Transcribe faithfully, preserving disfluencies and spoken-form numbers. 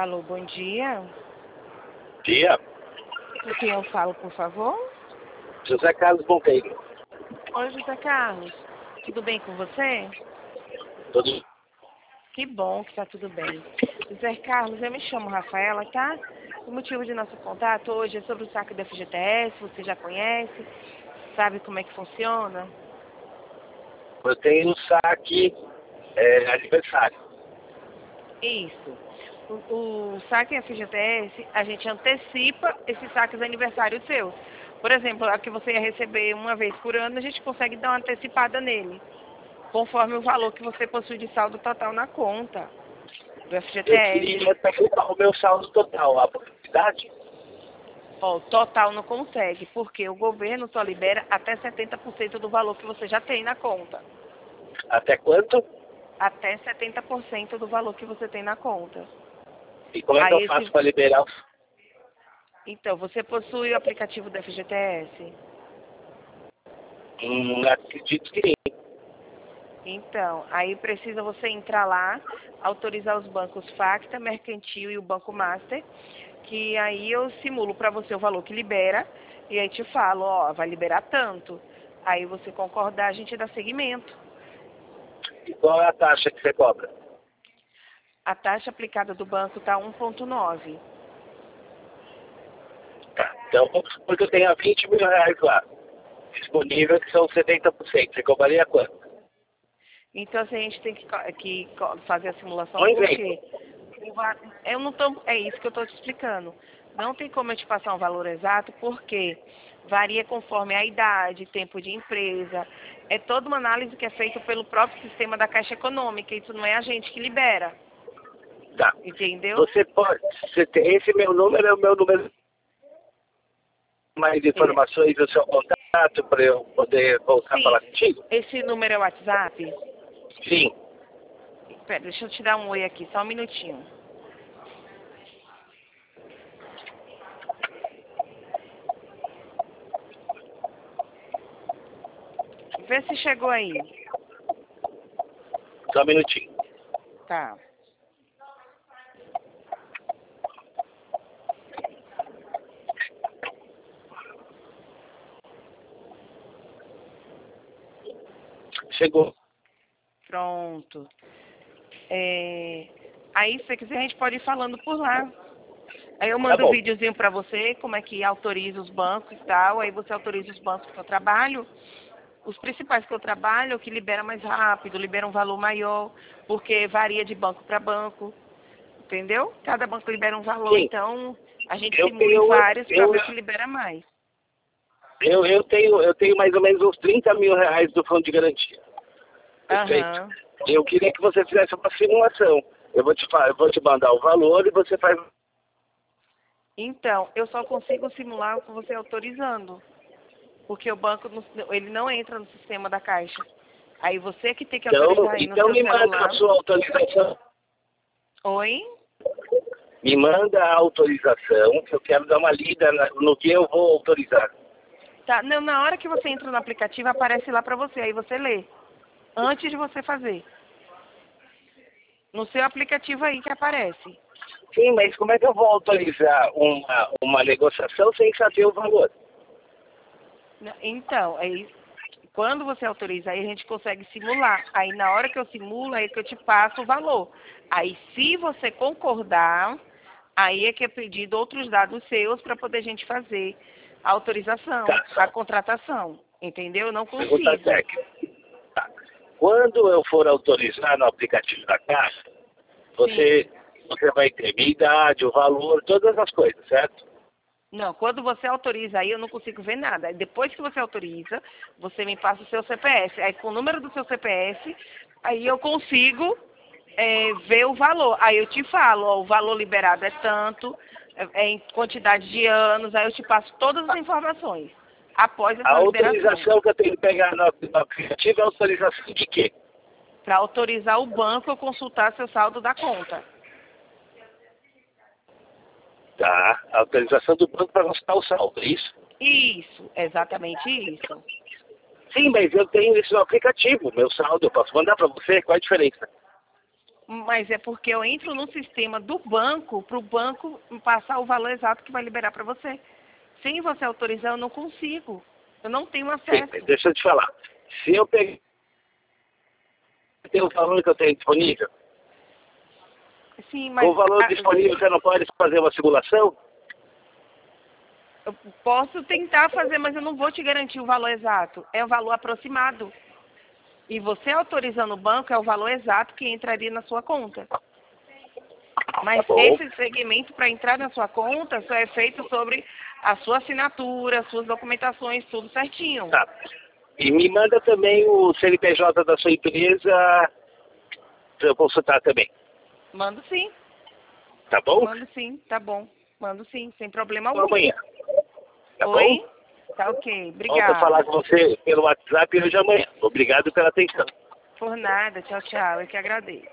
Alô, bom dia. Dia. Com quem eu falo, por favor? José Carlos Monteiro. Oi, José Carlos. Tudo bem com você? Tudo. Que bom que tá tudo bem. José Carlos, eu me chamo Rafaela, tá? O motivo de nosso contato hoje é sobre o saque da F G T S. Você já conhece? Sabe como é que funciona? Eu tenho um saque é, aniversário. Isso. O, o saque F G T S, a gente antecipa esses saques aniversários seus. Por exemplo, a que você ia receber uma vez por ano, a gente consegue dar uma antecipada nele, conforme o valor que você possui de saldo total na conta do Eu F G T S. queria antecipar o meu saldo total, a possibilidade? Ó, total não consegue, porque o governo só libera até setenta por cento do valor que você já tem na conta. Até quanto? Até setenta por cento do valor que você tem na conta. E como é que Aí eu faço esse... para liberar o... Então, você possui o aplicativo do F G T S? Hum, acredito que sim. Então, aí precisa você entrar lá, autorizar os bancos Facta, Mercantil e o Banco Master, que aí eu simulo para você o valor que libera, e aí te falo, ó, vai liberar tanto. Aí você concordar, a gente dá seguimento. E qual é a taxa que você cobra? A taxa aplicada do banco está um vírgula nove. Tá. Então, vamos supor que eu tenha vinte mil reais lá, disponível, que são setenta por cento. Você cobraria quanto? Então, assim, a gente tem que, co- que co- fazer a simulação, Um porque exemplo. o va- eu não tô, é isso que eu estou te explicando. Não tem como eu te passar um valor exato, porque varia conforme a idade, tempo de empresa. É toda uma análise que é feita pelo próprio sistema da Caixa Econômica. Isso não é a gente que libera, Tá. entendeu? Você pode... Você tem, esse meu número é o meu número. Mais É, informações do seu contato para eu poder voltar a sim, falar contigo? esse número é o WhatsApp? Sim. Pera, deixa eu te dar um oi aqui, só um minutinho. Vê se chegou aí. Só um minutinho. Tá. Chegou. Pronto. É, aí, se você quiser, a gente pode ir falando por lá. Aí eu Tá mando um bom. videozinho pra você, como é que autoriza os bancos e tal. Aí você autoriza os bancos que eu trabalho. Os principais que eu trabalho, que libera mais rápido, libera um valor maior, porque varia de banco para banco. Entendeu? Cada banco libera um valor, Sim. então a gente Eu simula em tenho, vários para eu, ver o que libera mais. eu, eu, tenho, eu tenho mais ou menos uns trinta mil reais do fundo de garantia. Perfeito? Aham. Eu queria que você fizesse uma simulação. Eu vou te, fa- eu vou te mandar o valor e você faz... Então, eu só consigo simular com você autorizando. Porque o banco não- ele não entra no sistema da Caixa. Aí você que tem que Então, autorizar aí no então seu me manda a celular. sua autorização. Oi? Me manda a autorização, que eu quero dar uma lida na- no que eu vou autorizar. Tá, não, na hora que você entra no aplicativo, aparece lá pra você, aí você lê. Antes de você fazer. No seu aplicativo aí que aparece. Sim, mas como é que eu vou autorizar uma, uma negociação sem saber o valor? N- Então, aí, quando você autoriza, aí a gente consegue simular. Aí na hora que eu simulo, aí que eu te passo o valor. Aí se você concordar, aí é que é pedido outros dados seus para poder a gente fazer a autorização, a Tá. contratação. Entendeu? Eu não Pergunta consigo. técnica. Tá. Quando eu for autorizar no aplicativo da Caixa, Sim. você, você vai ter minha idade, o valor, todas as coisas, certo? Não, quando você autoriza aí, eu não consigo ver nada. Aí depois que você autoriza, você me passa o seu C P F. Aí com o número do seu C P F, aí eu consigo é, ver o valor. Aí eu te falo, ó, o valor liberado é tanto, é, é em quantidade de anos, aí eu te passo todas as informações após A essa liberação. autorização que eu tenho que pegar no, no aplicativo é autorização de quê? Para autorizar o banco a consultar seu saldo da conta. Tá. A autorização do banco para consultar o saldo, é isso? Isso, exatamente isso. Sim, mas eu tenho isso no aplicativo, meu saldo, eu posso mandar para você, qual a diferença? Mas é porque eu entro no sistema do banco para o banco passar o valor exato que vai liberar para você. Sem você autorizar, eu não consigo. Eu não tenho acesso. Sim, deixa eu te falar. Se eu pegar o valor que eu tenho disponível, Sim, mas com o valor a- disponível você não pode fazer uma simulação? eu posso tentar fazer, mas eu não vou te garantir o valor exato. É o valor aproximado. E você autorizando o banco é o valor exato que entraria na sua conta. Mas Tá bom. esse segmento para entrar na sua conta só é feito sobre a sua assinatura, suas documentações, tudo certinho. Tá. E me manda também o C N P J da sua empresa para eu consultar também. Mando sim, Tá bom? mando sim, tá bom. Mando sim, sem problema Até algum. amanhã. Tá Oi? bom? Tá ok, Volto a falar obrigada. com você pelo WhatsApp hoje amanhã. Obrigado pela atenção. Por nada, tchau, tchau. Eu que agradeço.